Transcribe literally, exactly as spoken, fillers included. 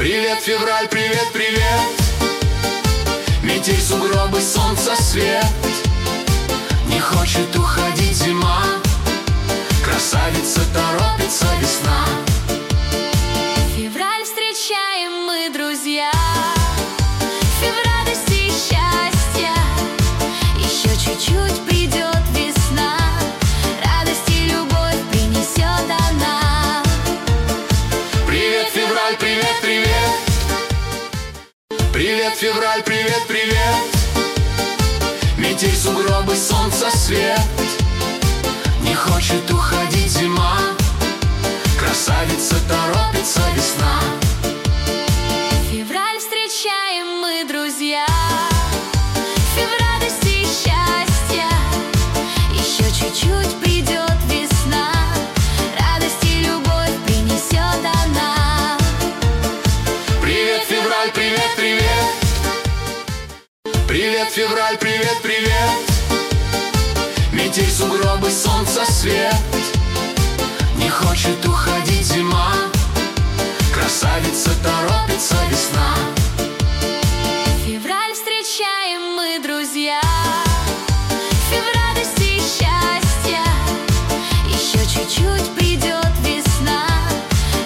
Привет, февраль, привет, привет. Метель, сугробы, солнце, свет. Не хочет уходить зима, красавица, торопится весна. Февраль встречаем мы, друзья, в радости и счастья. Еще чуть-чуть придет весна, радость и любовь принесет она. Привет, февраль, привет, привет. Привет, февраль, привет, привет. Метель, сугробы, солнце, свет. Не хочет уходить зима, красавица, торопится весна. Февраль встречаем мы, друзья, в радости и счастья. Еще чуть-чуть придет весна, радость и любовь принесет она. Привет, февраль, привет, привет. Привет, февраль, привет, привет. Метель, сугробы, солнце, свет. Не хочет уходить